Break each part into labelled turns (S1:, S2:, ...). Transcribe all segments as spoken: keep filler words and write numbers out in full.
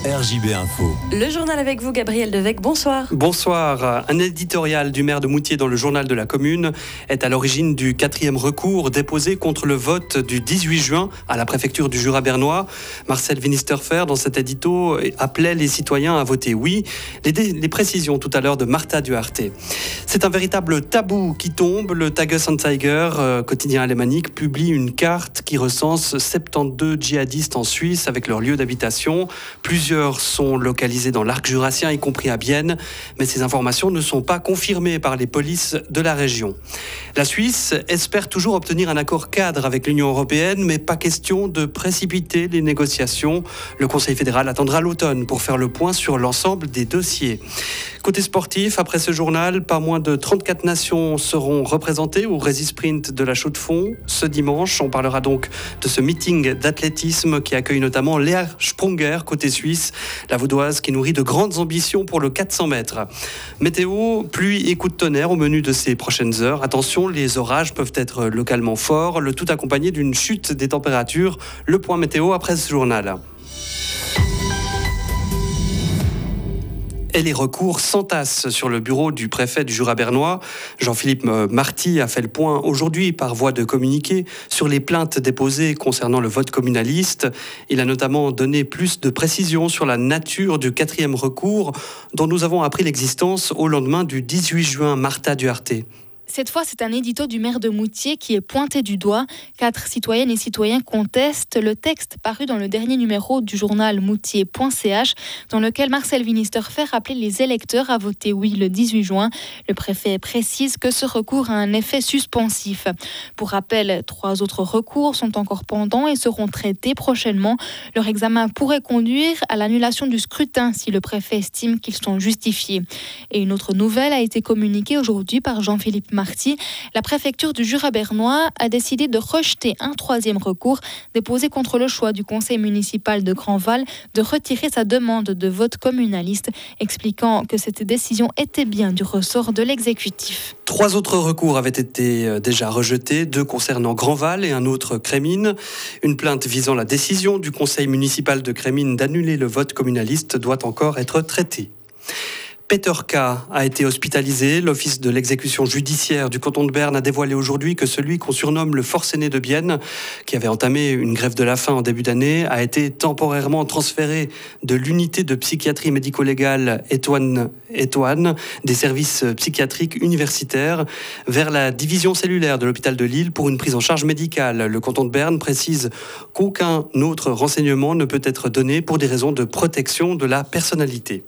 S1: R J B Info.
S2: Le journal avec vous, Gabriel Devecq, bonsoir.
S3: Bonsoir. Un éditorial du maire de Moutier dans le journal de la commune est à l'origine du quatrième recours déposé contre le vote du dix-huit juin à la préfecture du Jura bernois. Marcel Winisterfer, dans cet édito, appelait les citoyens à voter oui. Les, dé- les précisions tout à l'heure de Martha Duarte. C'est un véritable tabou qui tombe. Le Tagesanzeiger, euh, quotidien alémanique, publie une carte qui recense soixante-douze djihadistes en Suisse avec leur lieu d'habitation. Plusieurs sont localisés dans l'arc jurassien, y compris à Bienne, mais ces informations ne sont pas confirmées par les polices de la région. La Suisse espère toujours obtenir un accord cadre avec l'Union européenne, mais pas question de précipiter les négociations. Le Conseil fédéral attendra l'automne pour faire le point sur l'ensemble des dossiers. Côté sportif, après ce journal, pas moins de trente-quatre nations seront représentées au Résisprint de la Chaux-de-Fonds. Ce dimanche, on parlera donc de ce meeting d'athlétisme qui accueille notamment Léa Sprunger, côté suisse, la vaudoise qui nourrit de grandes ambitions pour le quatre cents mètres. Météo, pluie et coups de tonnerre au menu de ces prochaines heures. Attention, les orages peuvent être localement forts, le tout accompagné d'une chute des températures. Le point météo après ce journal. Et les recours s'entassent sur le bureau du préfet du Jura bernois. Jean-Philippe Marty a fait le point aujourd'hui par voie de communiqué sur les plaintes déposées concernant le vote communaliste. Il a notamment donné plus de précisions sur la nature du quatrième recours dont nous avons appris l'existence au lendemain du dix-huit juin. Martha Duarte.
S4: Cette fois, c'est un édito du maire de Moutier qui est pointé du doigt. Quatre citoyennes et citoyens contestent le texte paru dans le dernier numéro du journal moutier point c h, dans lequel Marcel Winisterfer appelait les électeurs à voter oui le dix-huit juin. Le préfet précise que ce recours a un effet suspensif. Pour rappel, trois autres recours sont encore pendants et seront traités prochainement. Leur examen pourrait conduire à l'annulation du scrutin si le préfet estime qu'ils sont justifiés. Et une autre nouvelle a été communiquée aujourd'hui par Jean-Philippe Marty. La préfecture du Jura bernois a décidé de rejeter un troisième recours déposé contre le choix du conseil municipal de Grandval de retirer sa demande de vote communaliste, expliquant que cette décision était bien du ressort de l'exécutif.
S3: Trois autres recours avaient été déjà rejetés, deux concernant Grandval et un autre Crémine. Une plainte visant la décision du conseil municipal de Crémine d'annuler le vote communaliste doit encore être traitée. Peter K. a été hospitalisé. L'office de l'exécution judiciaire du canton de Berne a dévoilé aujourd'hui que celui qu'on surnomme le forcené de Bienne, qui avait entamé une grève de la faim en début d'année, a été temporairement transféré de l'unité de psychiatrie médico-légale Étoine, Étoine des services psychiatriques universitaires vers la division cellulaire de l'hôpital de Lille pour une prise en charge médicale. Le canton de Berne précise qu'aucun autre renseignement ne peut être donné pour des raisons de protection de la personnalité.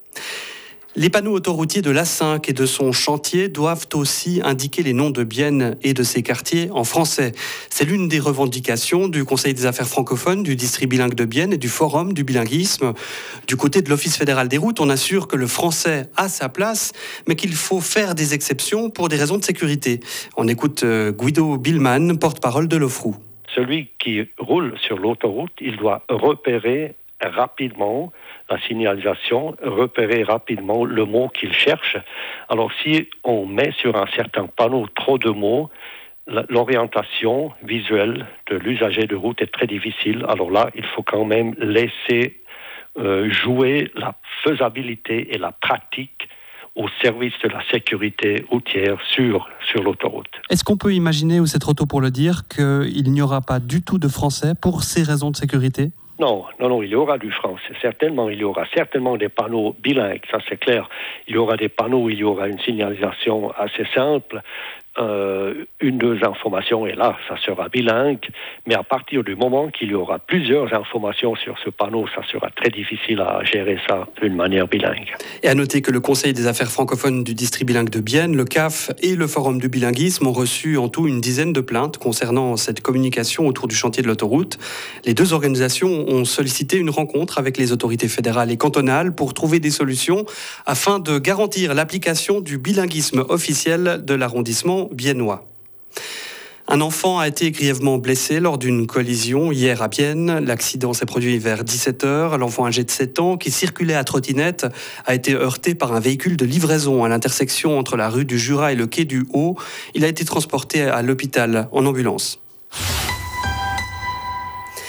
S3: Les panneaux autoroutiers de l'A cinq et de son chantier doivent aussi indiquer les noms de Bienne et de ses quartiers en français. C'est l'une des revendications du Conseil des affaires francophones, du district bilingue de Bienne et du Forum du bilinguisme. Du côté de l'Office fédéral des routes, on assure que le français a sa place, mais qu'il faut faire des exceptions pour des raisons de sécurité. On écoute Guido Billmann, porte-parole de l'Ofrou.
S5: Celui qui roule sur l'autoroute, il doit repérer rapidement la signalisation, repérer rapidement le mot qu'il cherche. Alors si on met sur un certain panneau trop de mots, l'orientation visuelle de l'usager de route est très difficile. Alors là, il faut quand même laisser euh, jouer la faisabilité et la pratique au service de la sécurité routière sur, sur l'autoroute.
S3: Est-ce qu'on peut imaginer, ou c'est trop tôt pour le dire, qu'il n'y aura pas du tout de français pour ces raisons de sécurité ?
S5: Non, non, non, il y aura du français, certainement. Il y aura certainement des panneaux bilingues, ça c'est clair. Il y aura des panneaux où il y aura une signalisation assez simple, euh, une, deux informations, et là, ça sera bilingue. Mais à partir du moment qu'il y aura plusieurs informations sur ce panneau, ça sera très difficile à gérer ça d'une manière bilingue.
S3: Et à noter que le Conseil des affaires francophones du district bilingue de Bienne, le C A F et le Forum du bilinguisme ont reçu en tout une dizaine de plaintes concernant cette communication autour du chantier de l'autoroute. Les deux organisations ont sollicité une rencontre avec les autorités fédérales et cantonales pour trouver des solutions afin de garantir l'application du bilinguisme officiel de l'arrondissement biennois. Un enfant a été grièvement blessé lors d'une collision hier à Bienne. L'accident s'est produit vers dix-sept heures. L'enfant âgé de sept ans, qui circulait à trottinette, a été heurté par un véhicule de livraison à l'intersection entre la rue du Jura et le quai du Haut. Il a été transporté à l'hôpital en ambulance.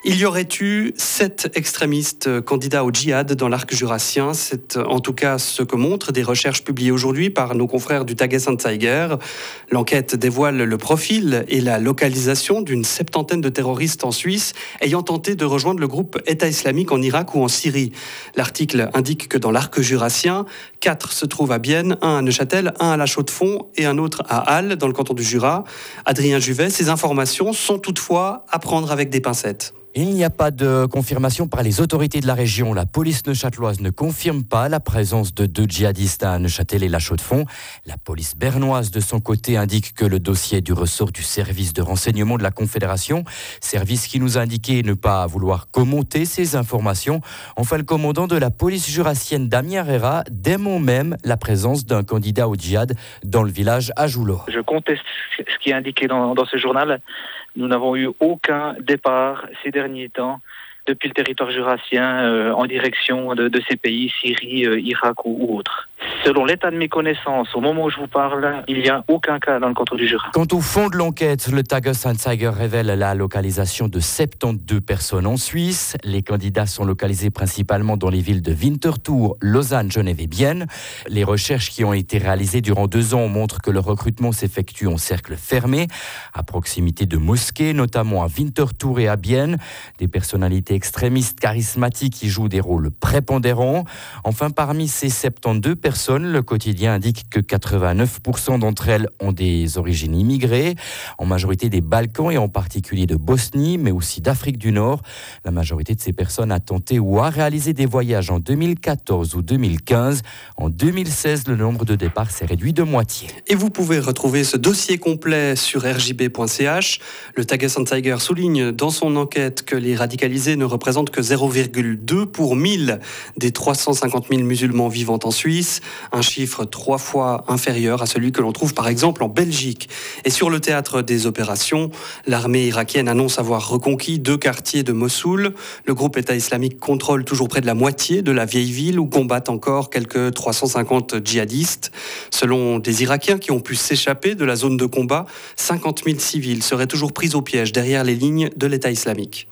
S3: Il y aurait eu sept extrémistes candidats au djihad dans l'arc jurassien. C'est en tout cas ce que montrent des recherches publiées aujourd'hui par nos confrères du Tages-Anzeiger. L'enquête dévoile le profil et la localisation d'une septantaine de terroristes en Suisse ayant tenté de rejoindre le groupe État islamique en Irak ou en Syrie. L'article indique que dans l'arc jurassien, quatre se trouvent à Bienne, un à Neuchâtel, un à La Chaux-de-Fonds et un autre à Halle, dans le canton du Jura. Adrien Juvet, ces informations sont toutefois à prendre avec des pincettes.
S1: Il n'y a pas de confirmation par les autorités de la région. La police neuchâteloise ne confirme pas la présence de deux djihadistes à Neuchâtel et La Chaux-de-Fonds. La police bernoise, de son côté, indique que le dossier est du ressort du service de renseignement de la Confédération. Service qui nous a indiqué ne pas vouloir commenter ces informations. Enfin, le commandant de la police jurassienne, Damien Herrera, dément même la présence d'un candidat au djihad dans le village à Joulot.
S6: Je conteste ce qui est indiqué dans, dans ce journal. Nous n'avons eu aucun départ ces derniers temps depuis le territoire jurassien euh, en direction de, de ces pays, Syrie, euh, Irak ou, ou autres. Selon l'état de mes connaissances, au moment où je vous parle, il n'y a aucun cas dans le canton du Jura.
S1: Quant au fond de l'enquête, le Tages-Anzeiger révèle la localisation de soixante-douze personnes en Suisse. Les candidats sont localisés principalement dans les villes de Winterthur, Lausanne, Genève et Bienne. Les recherches qui ont été réalisées durant deux ans montrent que le recrutement s'effectue en cercle fermé, à proximité de mosquées, notamment à Winterthur et à Bienne. Des personnalités extrémistes charismatiques qui jouent des rôles prépondérants. Enfin, parmi ces soixante-douze personnes, le quotidien indique que quatre-vingt-neuf pour cent d'entre elles ont des origines immigrées, en majorité des Balkans et en particulier de Bosnie, mais aussi d'Afrique du Nord. La majorité de ces personnes a tenté ou a réalisé des voyages en deux mille quatorze ou deux mille quinze. En deux mille seize, le nombre de départs s'est réduit de moitié.
S3: Et vous pouvez retrouver ce dossier complet sur r j b point c h. Le Tages-Anzeiger souligne dans son enquête que les radicalisés ne représentent que zéro virgule deux pour mille des trois cent cinquante mille musulmans vivant en Suisse, un chiffre trois fois inférieur à celui que l'on trouve par exemple en Belgique. Et sur le théâtre des opérations, l'armée irakienne annonce avoir reconquis deux quartiers de Mossoul. Le groupe État islamique contrôle toujours près de la moitié de la vieille ville où combattent encore quelques trois cent cinquante djihadistes. Selon des Irakiens qui ont pu s'échapper de la zone de combat, cinquante mille civils seraient toujours pris au piège derrière les lignes de l'État islamique.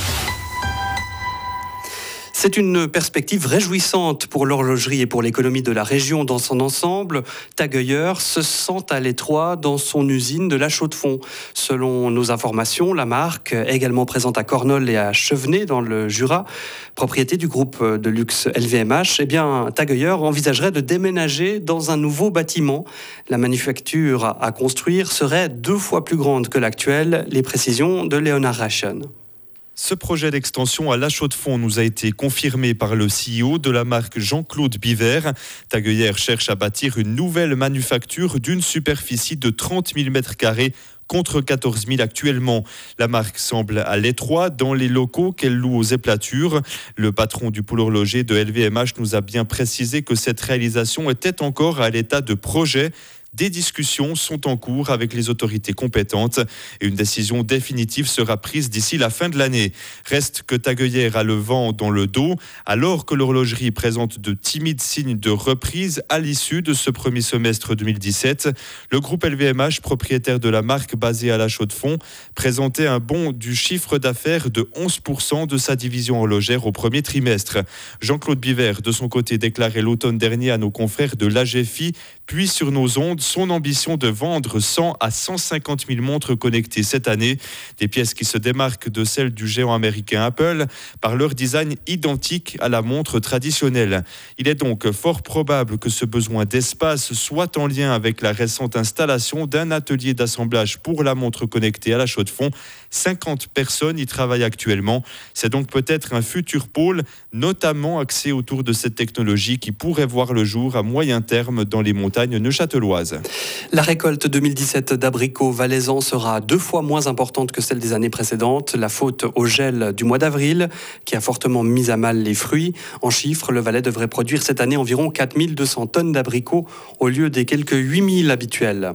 S3: C'est une perspective réjouissante pour l'horlogerie et pour l'économie de la région dans son ensemble. Tag Heuer se sent à l'étroit dans son usine de La Chaux-de-Fonds. Selon nos informations, la marque, également présente à Cornol et à Chevenay dans le Jura, propriété du groupe de luxe L V M H, eh bien, Tag Heuer envisagerait de déménager dans un nouveau bâtiment. La manufacture à construire serait deux fois plus grande que l'actuelle. Les précisions de Léonard Rachen.
S7: Ce projet d'extension à La Chaux-de-Fonds nous a été confirmé par le C E O de la marque Jean-Claude Biver. Tag Heuer cherche à bâtir une nouvelle manufacture d'une superficie de trente mille mètres carrés contre quatorze mille actuellement. La marque semble à l'étroit dans les locaux qu'elle loue aux éplatures. Le patron du pôle horloger de L V M H nous a bien précisé que cette réalisation était encore à l'état de projet. Des discussions sont en cours avec les autorités compétentes et une décision définitive sera prise d'ici la fin de l'année. Reste que Tag Heuer a le vent dans le dos, alors que l'horlogerie présente de timides signes de reprise à l'issue de ce premier semestre deux mille dix-sept. Le groupe L V M H, propriétaire de la marque basée à La Chaux-de-Fonds, présentait un bond du chiffre d'affaires de onze pour cent de sa division horlogère au premier trimestre. Jean-Claude Biver, de son côté, déclarait l'automne dernier à nos confrères de l'A G F I, puis sur nos ondes, son ambition de vendre cent à cent cinquante mille montres connectées cette année. Des pièces qui se démarquent de celles du géant américain Apple par leur design identique à la montre traditionnelle. Il est donc fort probable que ce besoin d'espace soit en lien avec la récente installation d'un atelier d'assemblage pour la montre connectée à La Chaux-de-Fonds. cinquante personnes y travaillent actuellement. C'est donc peut-être un futur pôle, notamment axé autour de cette technologie qui pourrait voir le jour à moyen terme dans les montagnes neuchâteloises.
S3: La récolte deux mille dix-sept d'abricots valaisans sera deux fois moins importante que celle des années précédentes. La faute au gel du mois d'avril, qui a fortement mis à mal les fruits. En chiffres, le Valais devrait produire cette année environ quatre mille deux cents tonnes d'abricots au lieu des quelques huit mille habituels.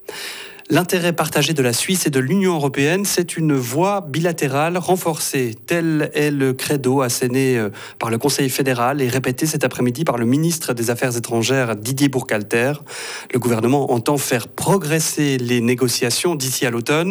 S3: L'intérêt partagé de la Suisse et de l'Union européenne, c'est une voie bilatérale renforcée. Tel est le credo asséné par le Conseil fédéral et répété cet après-midi par le ministre des Affaires étrangères Didier Burkhalter. Le gouvernement entend faire progresser les négociations d'ici à l'automne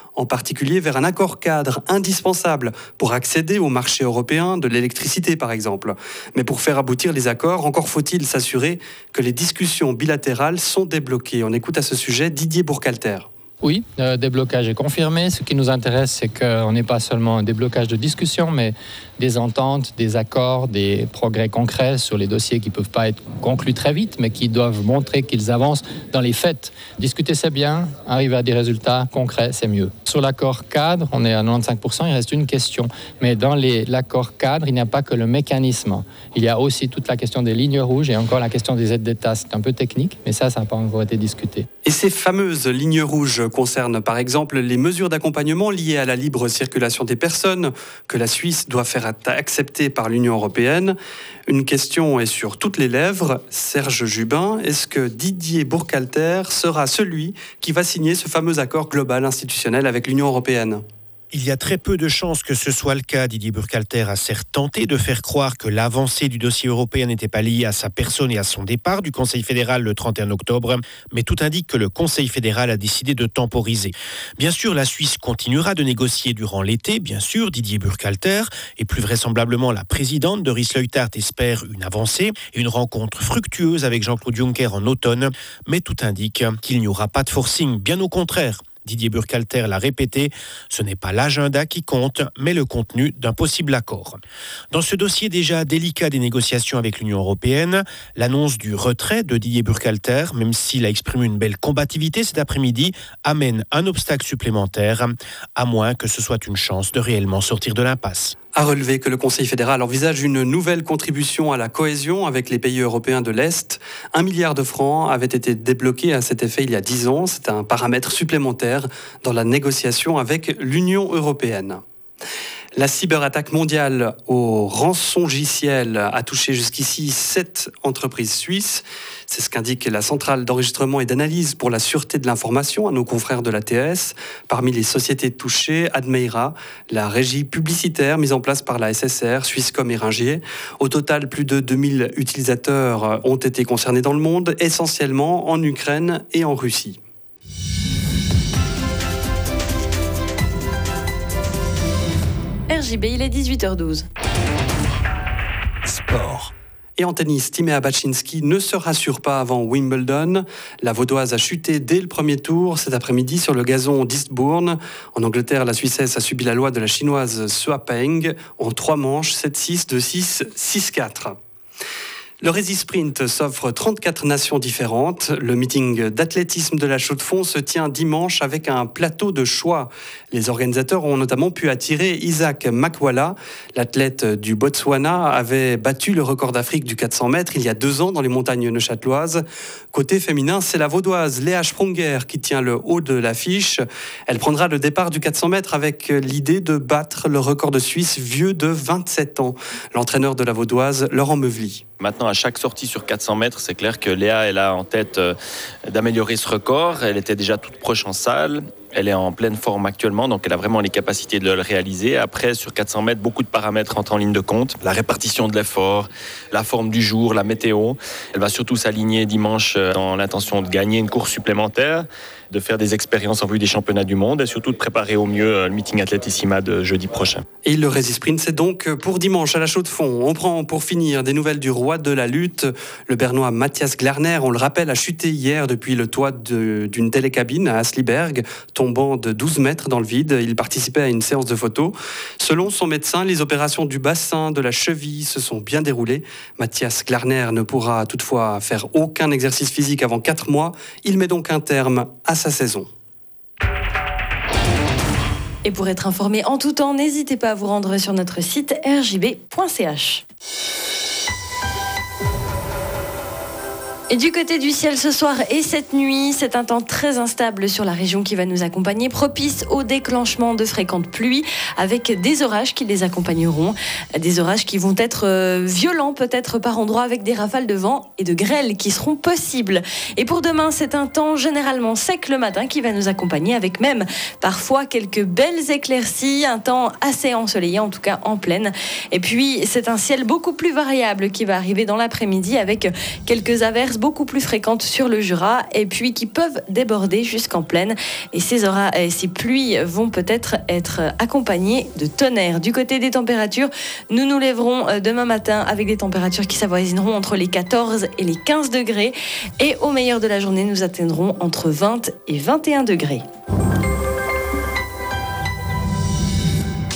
S3: en particulier vers un accord cadre indispensable pour accéder au marché européen de l'électricité par exemple. Mais pour faire aboutir les accords, encore faut-il s'assurer que les discussions bilatérales sont débloquées. On écoute à ce sujet Didier Burkhalter.
S8: Oui, le déblocage est confirmé. Ce qui nous intéresse, c'est qu'on n'ait pas seulement un déblocage de discussion, mais des ententes, des accords, des progrès concrets sur les dossiers qui ne peuvent pas être conclus très vite, mais qui doivent montrer qu'ils avancent dans les faits. Discuter, c'est bien. Arriver à des résultats concrets, c'est mieux. Sur l'accord cadre, on est à quatre-vingt-quinze pour cent, il reste une question. Mais dans les, l'accord cadre, il n'y a pas que le mécanisme. Il y a aussi toute la question des lignes rouges et encore la question des aides d'État. C'est un peu technique, mais ça, ça n'a pas encore été discuté.
S3: Et ces fameuses lignes rouges concernent par exemple les mesures d'accompagnement liées à la libre circulation des personnes que la Suisse doit faire accepter par l'Union européenne. Une question est sur toutes les lèvres. Serge Jubin, est-ce que Didier Burkhalter sera celui qui va signer ce fameux accord global institutionnel avec l'Union européenne ?
S9: Il y a très peu de chances que ce soit le cas. Didier Burkhalter a certes tenté de faire croire que l'avancée du dossier européen n'était pas liée à sa personne et à son départ du Conseil fédéral le trente et un octobre, mais tout indique que le Conseil fédéral a décidé de temporiser. Bien sûr, la Suisse continuera de négocier durant l'été, bien sûr, Didier Burkhalter, et plus vraisemblablement la présidente Doris Leuthard espère une avancée et une rencontre fructueuse avec Jean-Claude Juncker en automne, mais tout indique qu'il n'y aura pas de forcing, bien au contraire. Didier Burkhalter l'a répété, ce n'est pas l'agenda qui compte, mais le contenu d'un possible accord. Dans ce dossier déjà délicat des négociations avec l'Union européenne, l'annonce du retrait de Didier Burkhalter, même s'il a exprimé une belle combativité cet après-midi, amène un obstacle supplémentaire, à moins que ce soit une chance de réellement sortir de l'impasse.
S3: À relever que le Conseil fédéral envisage une nouvelle contribution à la cohésion avec les pays européens de l'Est. Un milliard de francs avait été débloqué à cet effet il y a dix ans. C'est un paramètre supplémentaire dans la négociation avec l'Union européenne. La cyberattaque mondiale au rançongiciel a touché jusqu'ici sept entreprises suisses. C'est ce qu'indique la centrale d'enregistrement et d'analyse pour la sûreté de l'information à nos confrères de l'A T S. Parmi les sociétés touchées, Admeira, la régie publicitaire mise en place par la S S R, Swisscom et Ringier. Au total, plus de deux mille utilisateurs ont été concernés dans le monde, essentiellement en Ukraine et en Russie.
S2: R J B, il est dix-huit heures douze.
S3: Sport. Et en tennis, Timea Bacsinszky ne se rassure pas avant Wimbledon. La Vaudoise a chuté dès le premier tour cet après-midi sur le gazon d'Eastbourne. En Angleterre, la Suissesse a subi la loi de la Chinoise Sua Peng en trois manches, sept six, deux six, six quatre. Le Résy Sprint s'offre trente-quatre nations différentes. Le meeting d'athlétisme de la Chaux-de-Fonds se tient dimanche avec un plateau de choix. Les organisateurs ont notamment pu attirer Isaac Makwala. L'athlète du Botswana avait battu le record d'Afrique du quatre cents mètres il y a deux ans dans les montagnes neuchâteloises. Côté féminin, c'est la Vaudoise Léa Sprunger qui tient le haut de l'affiche. Elle prendra le départ du quatre cents mètres avec l'idée de battre le record de Suisse vieux de vingt-sept ans. L'entraîneur de la Vaudoise, Laurent Meuvely.
S10: Maintenant, à chaque sortie sur quatre cents mètres, c'est clair que Léa elle a en tête euh, d'améliorer ce record. Elle était déjà toute proche en salle. Elle est en pleine forme actuellement, donc elle a vraiment les capacités de le réaliser. Après, sur quatre cents mètres, beaucoup de paramètres entrent en ligne de compte. La répartition de l'effort, la forme du jour, la météo. Elle va surtout s'aligner dimanche dans l'intention de gagner une course supplémentaire, de faire des expériences en vue des championnats du monde et surtout de préparer au mieux le meeting Athletissima de jeudi prochain.
S3: Et le Résy Sprint, c'est donc pour dimanche à la Chaux-de-Fonds. On prend pour finir des nouvelles du roi de la lutte. Le Bernois Matthias Glarner, on le rappelle, a chuté hier depuis le toit de, d'une télécabine à Asliberg, tombant de douze mètres dans le vide. Il participait à une séance de photos. Selon son médecin, les opérations du bassin, de la cheville se sont bien déroulées. Matthias Glarner ne pourra toutefois faire aucun exercice physique avant quatre mois. Il met donc un terme à sa saison.
S2: Et pour être informé en tout temps, n'hésitez pas à vous rendre sur notre site r j b point c h. Et du côté du ciel ce soir et cette nuit, c'est un temps très instable sur la région qui va nous accompagner, propice au déclenchement de fréquentes pluies avec des orages qui les accompagneront. Des orages qui vont être violents peut-être par endroits avec des rafales de vent et de grêle qui seront possibles. Et pour demain, c'est un temps généralement sec le matin qui va nous accompagner avec même parfois quelques belles éclaircies, un temps assez ensoleillé en tout cas en plaine. Et puis c'est un ciel beaucoup plus variable qui va arriver dans l'après-midi avec quelques averses beaucoup plus fréquentes sur le Jura et puis qui peuvent déborder jusqu'en plaine. Et ces, ora- et ces pluies vont peut-être être accompagnées de tonnerre. Du côté des températures, nous nous lèverons demain matin avec des températures qui s'avoisineront entre les quatorze et les quinze degrés. Et au meilleur de la journée, nous atteindrons entre vingt et vingt et un degrés.